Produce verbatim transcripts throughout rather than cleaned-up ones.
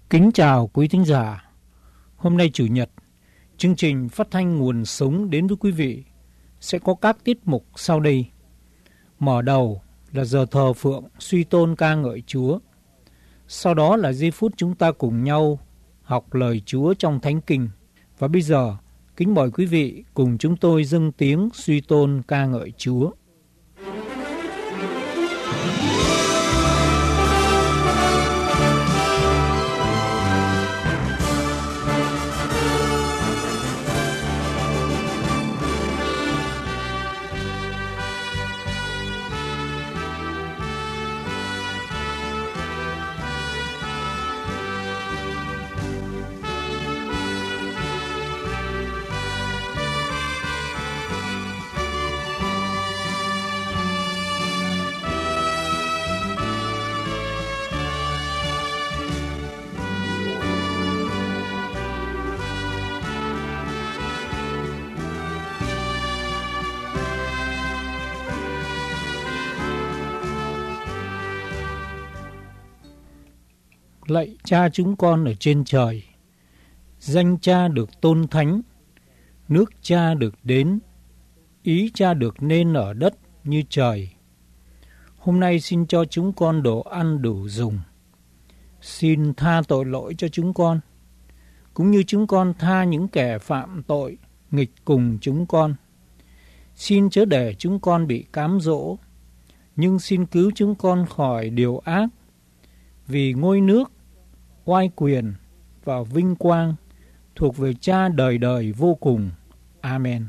Kính chào quý thính giả. Hôm nay Chủ nhật, chương trình phát thanh Nguồn Sống đến với quý vị sẽ có các tiết mục sau đây. Mở đầu là giờ thờ phượng suy tôn ca ngợi Chúa. Sau đó là giây phút chúng ta cùng nhau học lời Chúa trong Thánh Kinh. Và bây giờ, kính mời quý vị cùng chúng tôi dâng tiếng suy tôn ca ngợi Chúa. Lạy Cha chúng con ở trên trời, danh Cha được tôn thánh, nước Cha được đến, ý Cha được nên ở đất như trời. Hôm nay xin cho chúng con đồ ăn đủ dùng. Xin tha tội lỗi cho chúng con, cũng như chúng con tha những kẻ phạm tội nghịch cùng chúng con. Xin chớ để chúng con bị cám dỗ, nhưng xin cứu chúng con khỏi điều ác. Vì ngôi nước, oai quyền và vinh quang thuộc về Cha đời đời vô cùng. Amen.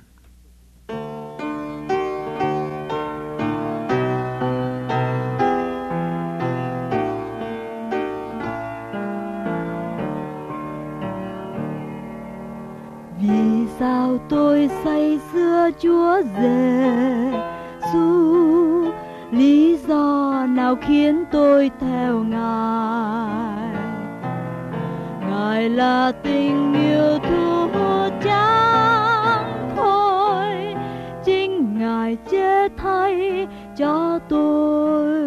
Vì sao tôi say sưa Chúa Giêsu? Lý do nào khiến tôi theo Ngài? Ngài là tình yêu thu hút chẳng thôi, chính Ngài chết thay cho tôi.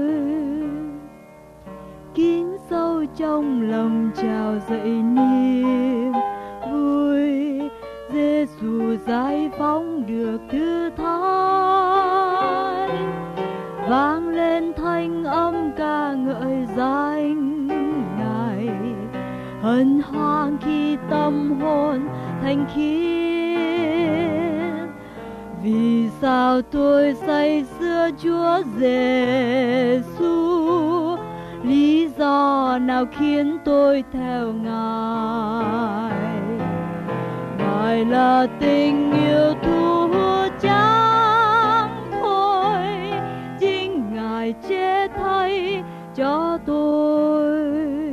Kín sâu trong lòng trào dậy niềm vui, Giêsu giải phóng được thứ tha. Vang lên thanh âm ca ngợi danh Ngài, hân hoan khi tâm hồn thanh khiết. Vì sao tôi say sưa Chúa Giêsu? Lý do nào khiến tôi theo Ngài? Ngài là tình yêu thu hút chẳng thôi, chính Ngài chết thay cho tôi.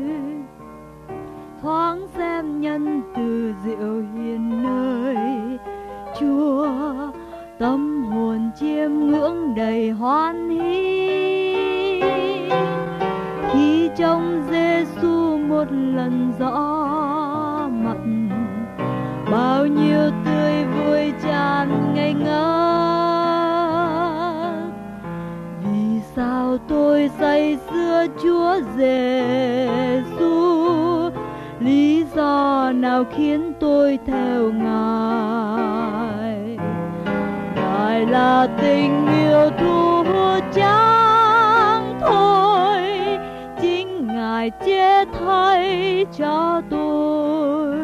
Thoáng xem nhân từ diệu hiền nơi Chúa, tâm hồn chiêm ngưỡng đầy hoan hỷ. Khi trông Giêsu một lần rõ mặt, bao nhiêu tươi vui tràn ngây ngất. Vì sao tôi say sưa Chúa Giêsu? Lý do nào khiến tôi theo Ngài? Ngài là tình yêu thu hút chẳng thôi, chính Ngài chết thay cho tôi.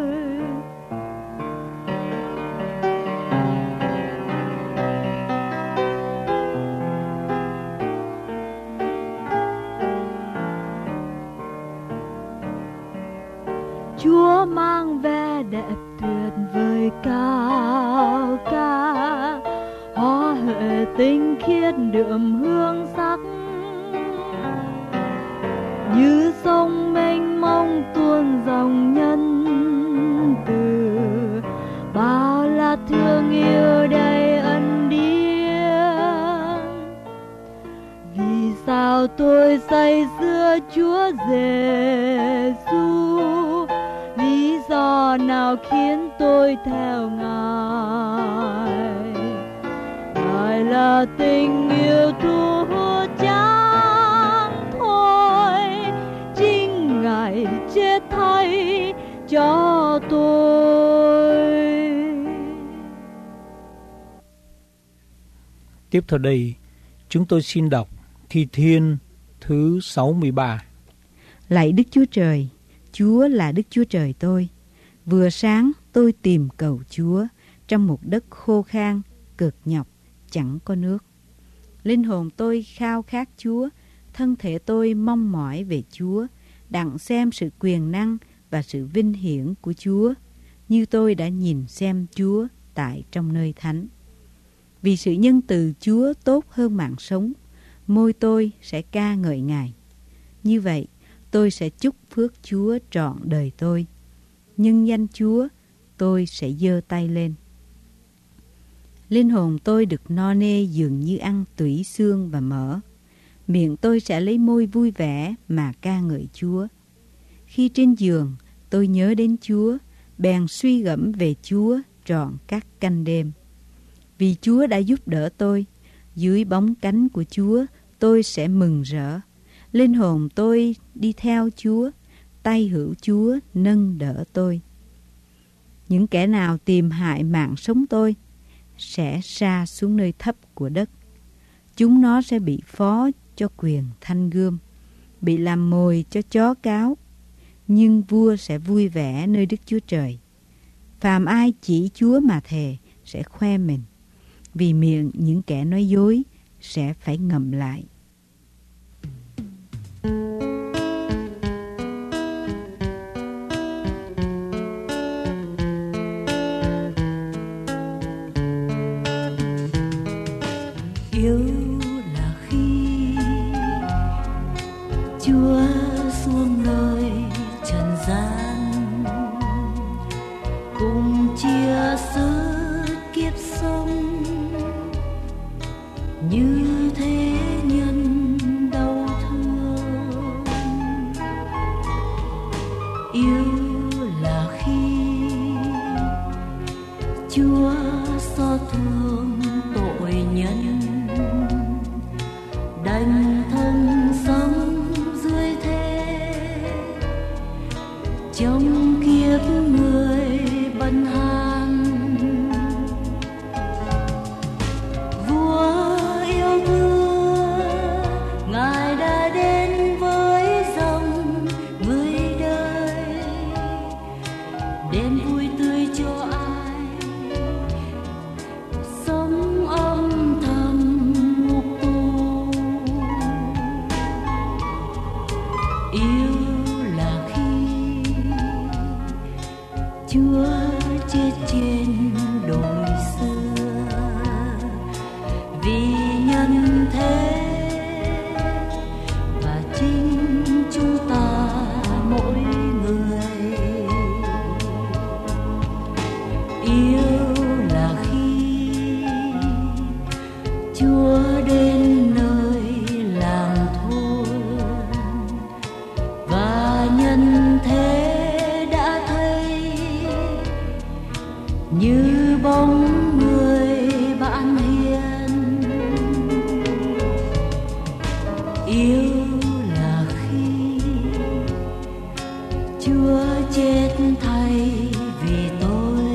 Chúa mang vẻ đẹp tuyệt vời cao ca, hoa huệ tinh khiết đượm hương sắc. Như sông mênh mông tuôn dòng nhân từ, bao la thương yêu đầy ân điển. Vì sao tôi say sưa Chúa Giêsu? Lý do nào khiến tôi theo Ngài? Ngài là tình yêu thu hút chẳng thôi, chính Ngài chết thay cho tôi. Tiếp theo đây, chúng tôi xin đọc Thi Thiên thứ sáu mươi ba. Lạy Đức Chúa Trời, Chúa là Đức Chúa Trời tôi. Vừa sáng tôi tìm cầu Chúa trong một đất khô khan, cực nhọc, chẳng có nước. Linh hồn tôi khao khát Chúa, thân thể tôi mong mỏi về Chúa, đặng xem sự quyền năng và sự vinh hiển của Chúa, như tôi đã nhìn xem Chúa tại trong nơi thánh. Vì sự nhân từ Chúa tốt hơn mạng sống, môi tôi sẽ ca ngợi Ngài. Như vậy, tôi sẽ chúc phước Chúa trọn đời tôi. Nhân danh Chúa, tôi sẽ giơ tay lên. Linh hồn tôi được no nê dường như ăn tủy xương và mỡ. Miệng tôi sẽ lấy môi vui vẻ mà ca ngợi Chúa. Khi trên giường, tôi nhớ đến Chúa, bèn suy gẫm về Chúa trọn các canh đêm. Vì Chúa đã giúp đỡ tôi, dưới bóng cánh của Chúa tôi sẽ mừng rỡ. Linh hồn tôi đi theo Chúa, tay hữu Chúa nâng đỡ tôi. Những kẻ nào tìm hại mạng sống tôi sẽ sa xuống nơi thấp của đất. Chúng nó sẽ bị phó cho quyền thanh gươm, bị làm mồi cho chó cáo. Nhưng vua sẽ vui vẻ nơi Đức Chúa Trời. Phàm ai chỉ Chúa mà thề sẽ khoe mình, vì miệng những kẻ nói dối sẽ phải ngậm lại. Yêu là khi Chúa xuống nơi trần gian, cùng chia sớt kiếp sống, như thế nhân đau thương. Yêu là khi Chúa xót thương tội nhân, đành thân sống dưới thế, trong kiếp người bần hàng. Vua yêu thương, Ngài đã đến với dòng người đời, đem vui tươi cho ai sống âm thầm ngục tù. Yêu là khi Chúa chết trên đồi xưa, vì nhân thế và chính chúng ta mỗi người. Yêu là khi Chúa đến nơi làng thôn, và nhân thế đã thấy như bóng người bạn hiền. Yêu là khi Chúa chết thay vì tôi,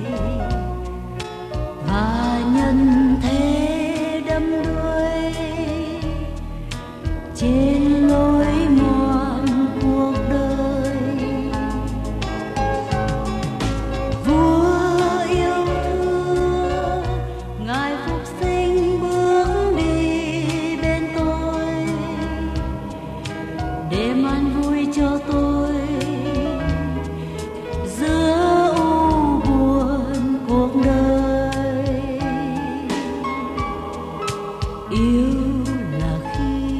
và nhân thế đắm đuối trên lối mòn cuộc đời. Vua yêu thương, Ngài phục sinh bước đi bên tôi, để mang vui cho tôi giữa u buồn cuộc đời. Yêu là khi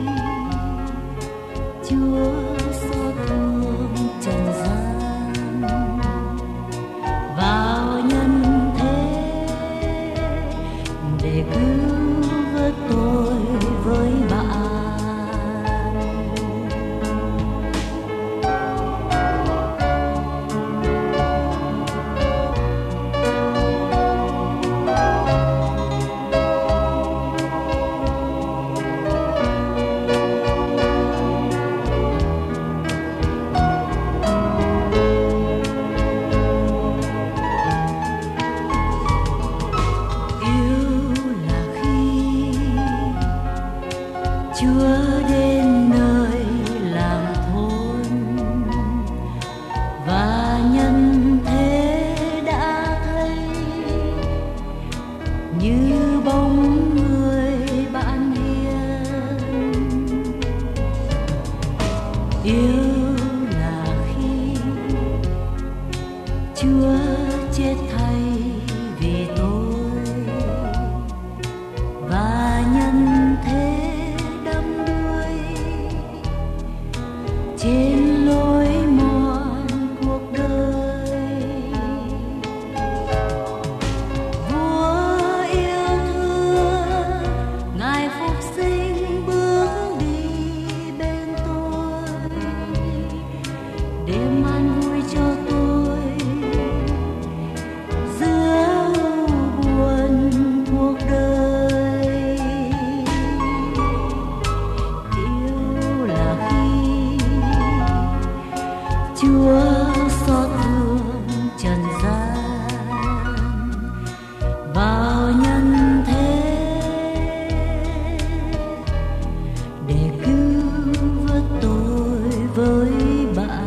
Chúa xót thương trần gian, vào nhân thế để cứu vớt tôi với bạn. Yêu là khi Chúa chết thay vì tôi, và nhân thế đắm đuối trên lối mòn cuộc đời. Vua yêu thương, Ngài phục sinh bước đi bên tôi, để ban vui cho tôi giữa buồn cuộc đời. Yêu là khi Chúa xót thương trần gian vào nhân thế, để cứu vớt tôi với bạn.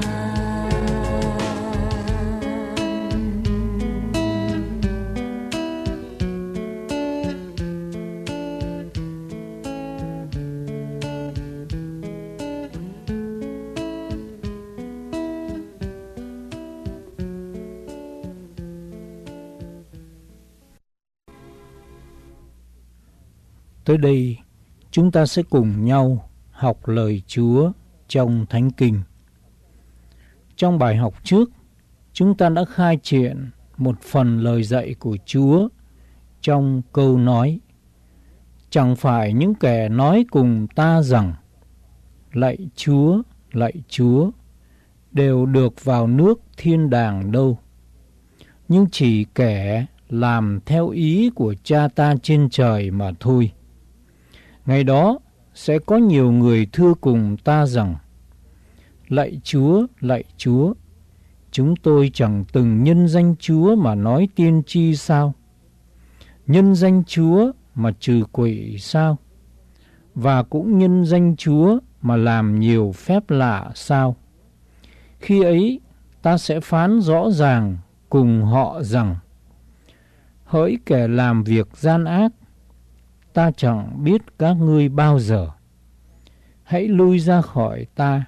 Tới đây, chúng ta sẽ cùng nhau học lời Chúa trong Thánh Kinh. Trong bài học trước, chúng ta đã khai triển một phần lời dạy của Chúa trong câu nói: chẳng phải những kẻ nói cùng ta rằng lạy Chúa, lạy Chúa đều được vào nước thiên đàng đâu, nhưng chỉ kẻ làm theo ý của Cha ta trên trời mà thôi. Ngày đó sẽ có nhiều người thưa cùng ta rằng: lạy Chúa, lạy Chúa, chúng tôi chẳng từng nhân danh Chúa mà nói tiên tri sao? Nhân danh Chúa mà trừ quỷ sao? Và cũng nhân danh Chúa mà làm nhiều phép lạ sao? Khi ấy ta sẽ phán rõ ràng cùng họ rằng: hỡi kẻ làm việc gian ác, ta chẳng biết các ngươi bao giờ. Hãy lui ra khỏi ta.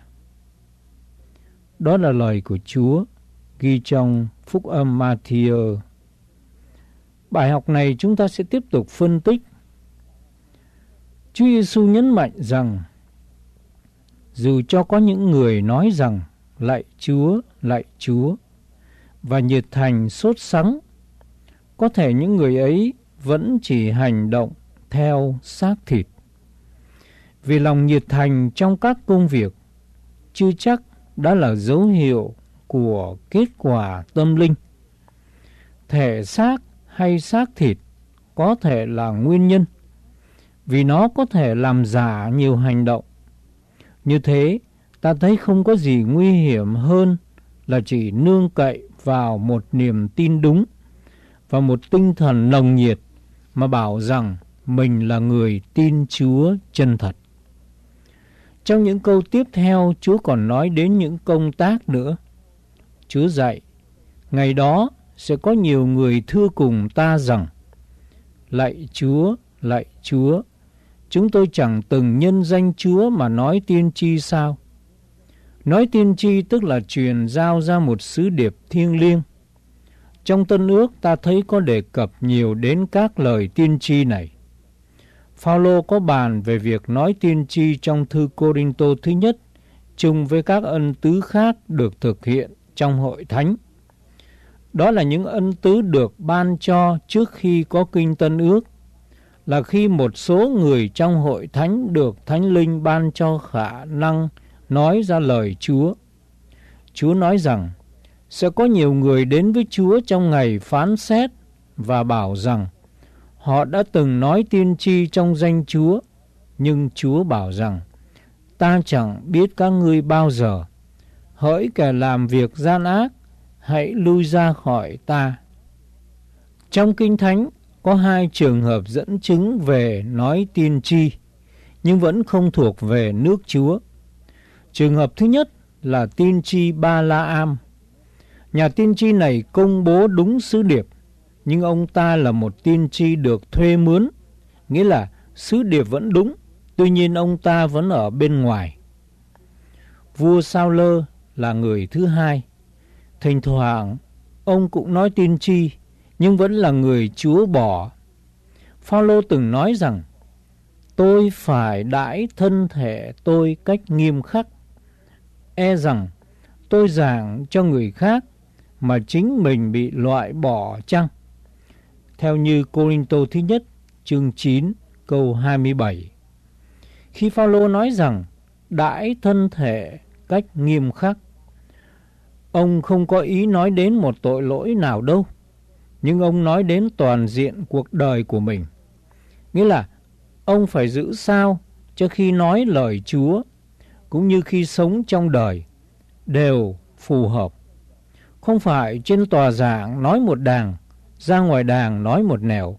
Đó là lời của Chúa ghi trong Phúc âm Ma-thi-ơ. Bài học này chúng ta sẽ tiếp tục phân tích. Chúa Giêsu nhấn mạnh rằng dù cho có những người nói rằng lạy Chúa, lạy Chúa và nhiệt thành sốt sắng, có thể những người ấy vẫn chỉ hành động theo xác thịt. Vì lòng nhiệt thành trong các công việc chưa chắc đã là dấu hiệu của kết quả tâm linh. Thể xác hay xác thịt có thể là nguyên nhân, vì nó có thể làm giả nhiều hành động. Như thế, ta thấy không có gì nguy hiểm hơn là chỉ nương cậy vào một niềm tin đúng và một tinh thần nồng nhiệt mà bảo rằng mình là người tin Chúa chân thật. Trong những câu tiếp theo, Chúa còn nói đến những công tác nữa. Chúa dạy: ngày đó sẽ có nhiều người thưa cùng ta rằng: lạy Chúa, lạy Chúa, chúng tôi chẳng từng nhân danh Chúa mà nói tiên tri sao? Nói tiên tri tức là truyền giao ra một sứ điệp thiêng liêng. Trong Tân Ước ta thấy có đề cập nhiều đến các lời tiên tri này. Phao-lô có bàn về việc nói tiên tri trong thư Cô-rinh-tô thứ nhất, chung với các ân tứ khác được thực hiện trong hội thánh. Đó là những ân tứ được ban cho trước khi có kinh Tân Ước, là khi một số người trong hội thánh được Thánh Linh ban cho khả năng nói ra lời Chúa. Chúa nói rằng sẽ có nhiều người đến với Chúa trong ngày phán xét và bảo rằng họ đã từng nói tiên tri trong danh Chúa, nhưng Chúa bảo rằng: ta chẳng biết các ngươi bao giờ. Hỡi kẻ làm việc gian ác, hãy lui ra khỏi ta. Trong Kinh Thánh có hai trường hợp dẫn chứng về nói tiên tri, nhưng vẫn không thuộc về nước Chúa. Trường hợp thứ nhất là tiên tri Ba-la-am. Nhà tiên tri này công bố đúng sứ điệp, nhưng ông ta là một tiên tri được thuê mướn, nghĩa là sứ điệp vẫn đúng, tuy nhiên ông ta vẫn ở bên ngoài. vua Sao-lơ là người thứ hai. Thỉnh thoảng ông cũng nói tiên tri, nhưng vẫn là người Chúa bỏ. Phao-lô từng nói rằng, tôi phải đãi thân thể tôi cách nghiêm khắc. E rằng tôi giảng cho người khác mà chính mình bị loại bỏ chăng? Theo như Cô-rinh-tô thứ nhất chương chín câu hai mươi bảy. Khi Phao-lô nói rằng đãi thân thể cách nghiêm khắc, ông không có ý nói đến một tội lỗi nào đâu, nhưng ông nói đến toàn diện cuộc đời của mình. Nghĩa là ông phải giữ sao cho khi nói lời Chúa cũng như khi sống trong đời đều phù hợp. Không phải trên tòa giảng nói một đàng, ra ngoài đàng nói một nẻo.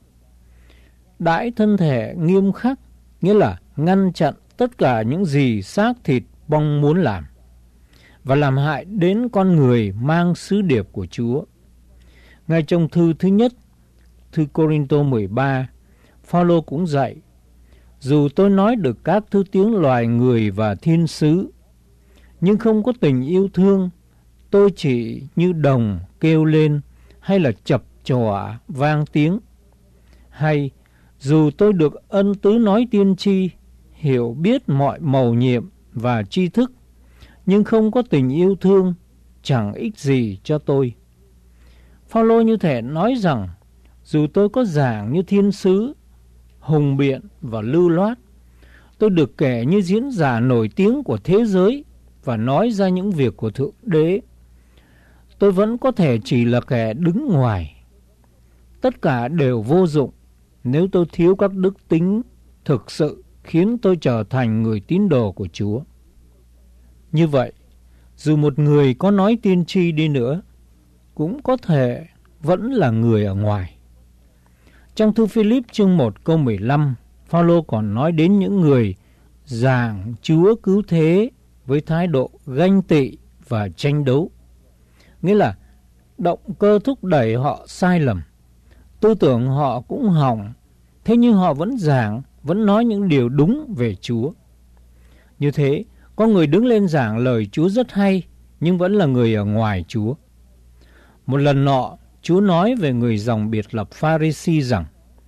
Đãi thân thể nghiêm khắc nghĩa là ngăn chặn tất cả những gì xác thịt mong muốn làm và làm hại đến con người mang sứ điệp của Chúa. Ngay trong thư thứ nhất, thư Cô-rinh-tô mười ba, Phao-lô cũng dạy, dù tôi nói được các thứ tiếng loài người và thiên sứ, nhưng không có tình yêu thương, tôi chỉ như đồng kêu lên hay là chập chọa vang tiếng. Hay dù tôi được ân tứ nói tiên tri, hiểu biết mọi mầu nhiệm và tri thức, nhưng không có tình yêu thương, chẳng ích gì cho tôi. Phao-lô như thể nói rằng, dù tôi có giảng như thiên sứ, hùng biện và lưu loát, tôi được kể như diễn giả nổi tiếng của thế giới và nói ra những việc của Thượng Đế, tôi vẫn có thể chỉ là kẻ đứng ngoài. Tất cả đều vô dụng nếu tôi thiếu các đức tính thực sự khiến tôi trở thành người tín đồ của Chúa. Như vậy, dù một người có nói tiên tri đi nữa, cũng có thể vẫn là người ở ngoài. Trong thư Philip chương một câu mười lăm, Phao-lô còn nói đến những người giảng Chúa cứu thế với thái độ ganh tị và tranh đấu. Nghĩa là động cơ thúc đẩy họ sai lầm, tư tưởng họ cũng hỏng, thế nhưng họ vẫn giảng, vẫn nói những điều đúng về Chúa. Như thế, có người đứng lên giảng lời Chúa rất hay, nhưng vẫn là người ở ngoài Chúa. Một lần nọ, Chúa nói về người dòng biệt lập Pha-ri-si rằng,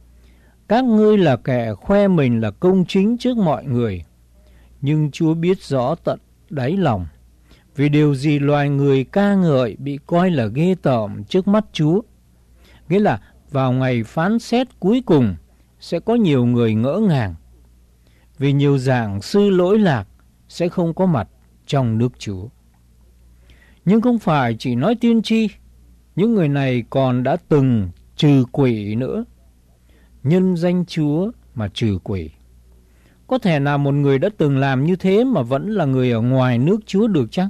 các ngươi là kẻ khoe mình là công chính trước mọi người, nhưng Chúa biết rõ tận đáy lòng, vì điều gì loài người ca ngợi bị coi là ghê tởm trước mắt Chúa. Nghĩa là vào ngày phán xét cuối cùng sẽ có nhiều người ngỡ ngàng, vì nhiều giảng sư lỗi lạc sẽ không có mặt trong nước Chúa. Nhưng không phải chỉ nói tiên tri, những người này còn đã từng trừ quỷ nữa. Nhân danh Chúa mà trừ quỷ. Có thể nào một người đã từng làm như thế mà vẫn là người ở ngoài nước Chúa được chăng?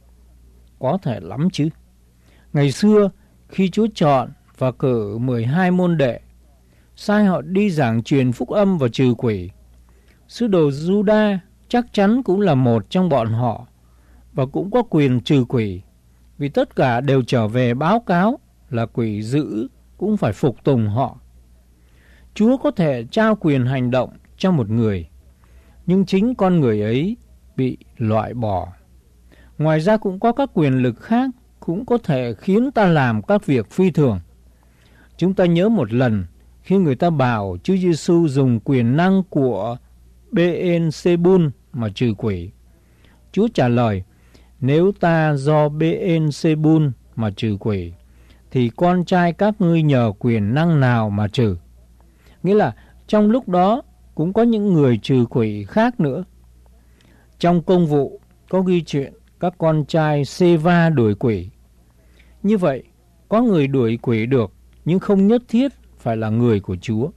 Có thể lắm chứ. Ngày xưa, khi Chúa chọn và cử mười hai môn đệ, sai họ đi giảng truyền phúc âm và trừ quỷ, sứ đồ Giu-đa chắc chắn cũng là một trong bọn họ và cũng có quyền trừ quỷ, vì tất cả đều trở về báo cáo là quỷ dữ cũng phải phục tùng họ. Chúa có thể trao quyền hành động cho một người, nhưng chính con người ấy bị loại bỏ. Ngoài ra cũng có các quyền lực khác cũng có thể khiến ta làm các việc phi thường. Chúng ta nhớ một lần khi người ta bảo Chúa Giêsu dùng quyền năng của Bê-en-sê-bun mà trừ quỷ. Chúa trả lời, nếu ta do Bê-en-sê-bun mà trừ quỷ, thì con trai các ngươi nhờ quyền năng nào mà trừ? Nghĩa là trong lúc đó cũng có những người trừ quỷ khác nữa. Trong công vụ có ghi chuyện các con trai Sê-va đuổi quỷ. Như vậy, có người đuổi quỷ được, nhưng không nhất thiết phải là người của Chúa.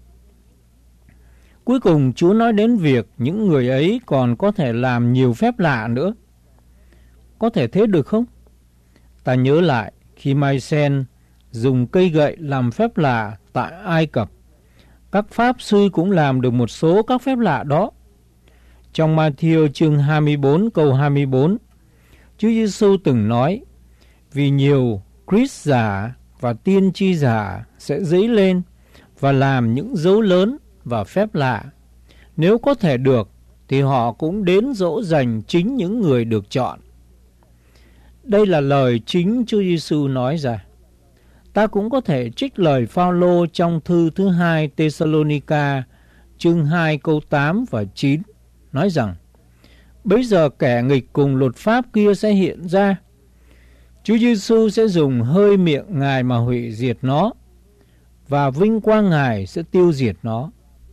Cuối cùng Chúa nói đến việc những người ấy còn có thể làm nhiều phép lạ nữa. Có thể thế được không? Ta nhớ lại khi Mai-sen dùng cây gậy làm phép lạ tại Ai Cập, các pháp sư cũng làm được một số các phép lạ đó. Trong Ma-thi-ơ chương hai mươi bốn câu hai mươi bốn, Chúa Giêsu từng nói, vì nhiều Christ giả và tiên tri giả sẽ dấy lên và làm những dấu lớn và phép lạ. Nếu có thể được, thì họ cũng đến dỗ dành chính những người được chọn Đây là lời chính Chúa Giêsu nói ra. Ta cũng có thể trích lời Phao-lô trong thư thứ hai Tê-sa-lô-ni-ca chương hai câu tám và chín nói rằng: Bấy giờ kẻ nghịch cùng luật pháp kia sẽ hiện ra. Chúa Giêsu sẽ dùng hơi miệng Ngài mà hủy diệt nó, và vinh quang Ngài sẽ tiêu diệt nó.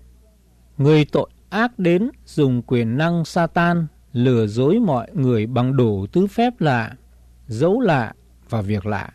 Người tội ác đến dùng quyền năng Sa-tan lừa dối mọi người bằng đủ thứ phép lạ, dấu lạ và việc lạ.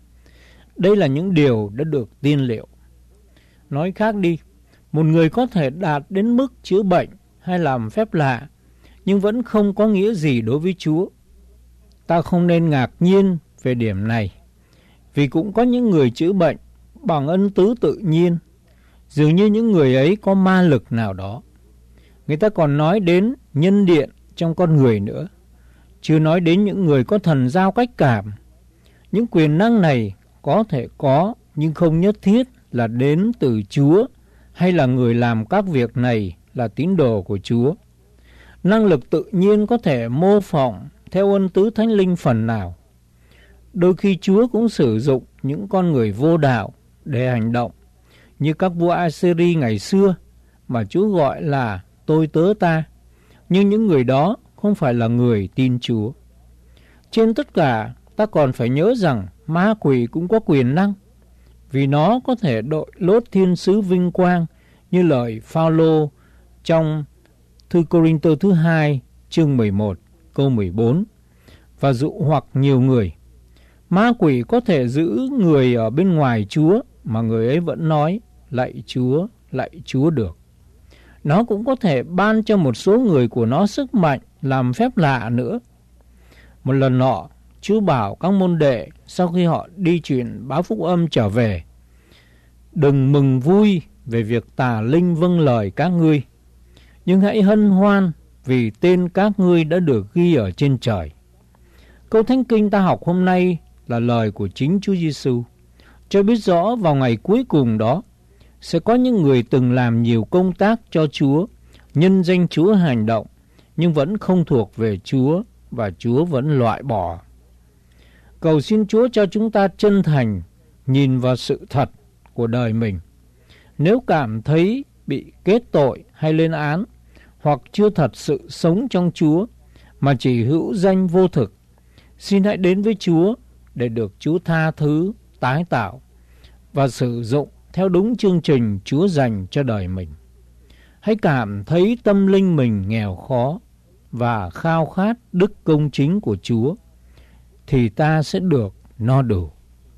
Đây là những điều đã được tiên liệu. Nói khác đi, một người có thể đạt đến mức chữa bệnh hay làm phép lạ, nhưng vẫn không có nghĩa gì đối với Chúa. Ta không nên ngạc nhiên về điểm này, vì cũng có những người chữa bệnh bằng ân tứ tự nhiên, dường như những người ấy có ma lực nào đó. Người ta còn nói đến nhân điện trong con người nữa, chưa nói đến những người có thần giao cách cảm. Những quyền năng này có thể có, nhưng không nhất thiết là đến từ Chúa, hay là người làm các việc này là tín đồ của Chúa. Năng lực tự nhiên có thể mô phỏng theo ân tứ thánh linh phần nào. Đôi khi Chúa cũng sử dụng những con người vô đạo để hành động, như các vua Assyri ngày xưa mà Chúa gọi là tôi tớ ta, nhưng những người đó không phải là người tin Chúa. Trên tất cả, ta còn phải nhớ rằng ma quỷ cũng có quyền năng, vì nó có thể đội lốt thiên sứ vinh quang, như lời Phao-lô trong thư Cô-rinh-tô thứ hai chương mười một câu mười bốn, và dụ hoặc nhiều người. Ma quỷ có thể giữ người ở bên ngoài Chúa mà người ấy vẫn nói lạy Chúa, lạy Chúa được. Nó cũng có thể ban cho một số người của nó sức mạnh làm phép lạ nữa. Một lần nọ, Chúa bảo các môn đệ sau khi họ đi truyền báo phúc âm trở về: Đừng mừng vui về việc tà linh vâng lời các ngươi, nhưng hãy hân hoan vì tên các ngươi đã được ghi ở trên trời. Câu Thánh Kinh ta học hôm nay là lời của chính Chúa Giêsu, cho biết rõ vào ngày cuối cùng đó sẽ có những người từng làm nhiều công tác cho Chúa, nhân danh Chúa hành động, nhưng vẫn không thuộc về Chúa, và Chúa vẫn loại bỏ. Cầu xin Chúa cho chúng ta chân thành nhìn vào sự thật của đời mình. Nếu cảm thấy bị kết tội hay lên án, hoặc chưa thật sự sống trong Chúa mà chỉ hữu danh vô thực, xin hãy đến với Chúa để được Chúa tha thứ, tái tạo và sử dụng theo đúng chương trình Chúa dành cho đời mình. Hãy cảm thấy tâm linh mình nghèo khó và khao khát đức công chính của Chúa, thì ta sẽ được no đủ.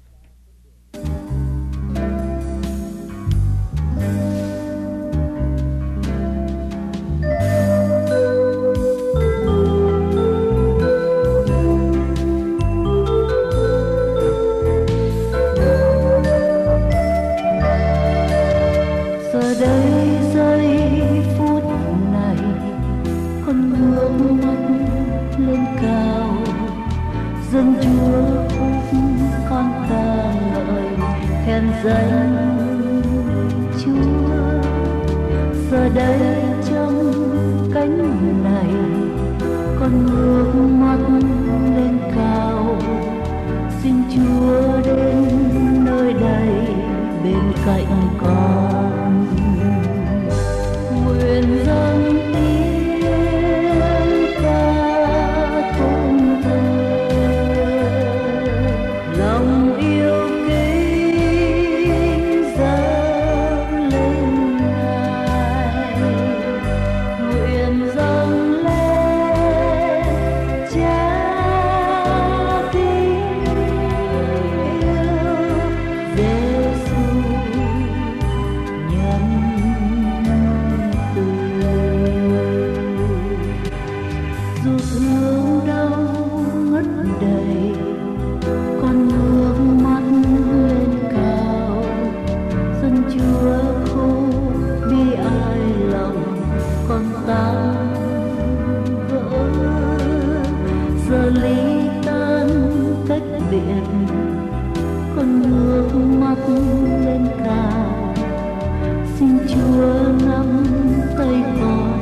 Danh Chúa giờ đây trong cánh này, con ngước mắt lên cao, xin Chúa đến nơi đây bên cạnh con. Nguyện dâng tiếng ca tôn thờ, lòng yêu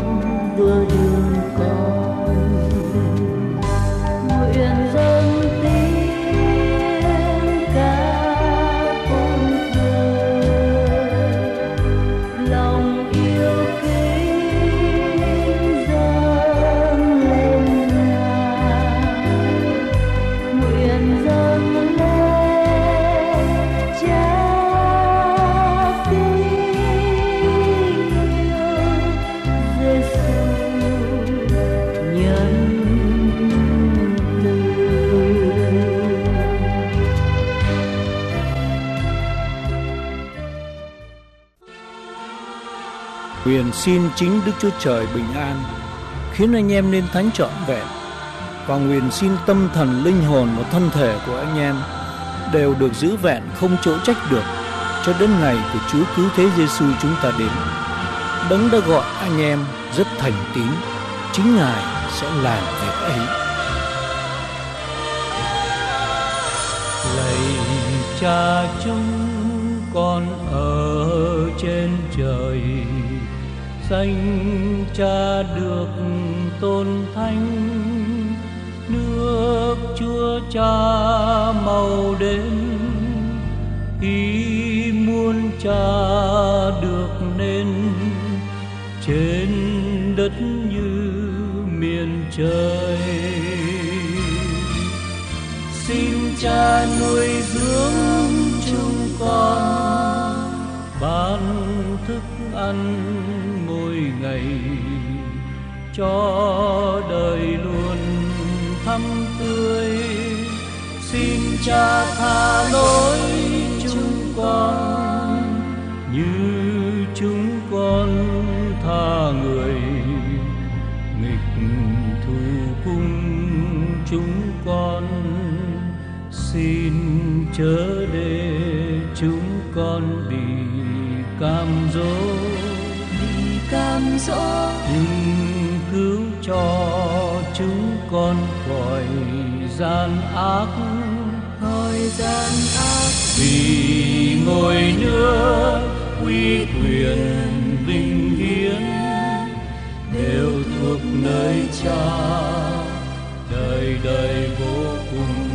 vừa đường con. Nguyện dâng tiếng nguyện xin chính Đức Chúa Trời bình an, khiến anh em nên thánh trọn vẹn, và nguyện xin tâm thần, linh hồn và thân thể của anh em đều được giữ vẹn không chỗ trách được, cho đến ngày của Chúa Cứu Thế Giêsu chúng ta đến. Đấng đã gọi anh em rất thành tín, chính Ngài sẽ làm việc ấy. Lạy Cha chúng con ở trên trời, danh Cha được tôn thánh, nước Chúa Cha mau đến, ý muốn Cha được nên trên đất như miền trời. Xin Cha nuôi dưỡng chúng con, ban thức ăn mỗi ngày, cho đời luôn thắm tươi. Xin Cha tha lỗi chúng con như chúng con tha người nghịch thù cùng chúng con. Xin chớ để chúng con bị cam dỗ, bị cam dỗ, nhưng cứu cho chúng con khỏi gian ác, khỏi gian ác. Vì ngôi nước, uy quyền, vinh hiển đều thuộc nơi Cha, đời đời vô cùng.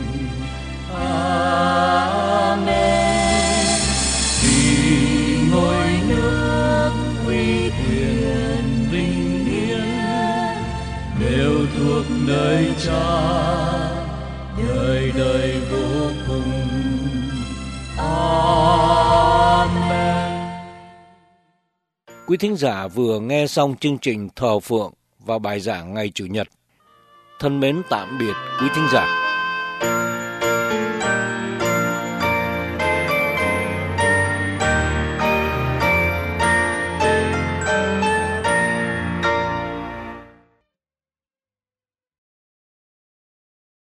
Amen. Vì ngôi nước, uy quyền, vinh hiển đều thuộc nơi Cha, đời đời vô cùng. Amen. Quý thính giả vừa nghe xong chương trình thờ phượng và bài giảng ngày Chủ nhật. Thân mến tạm biệt quý thính giả.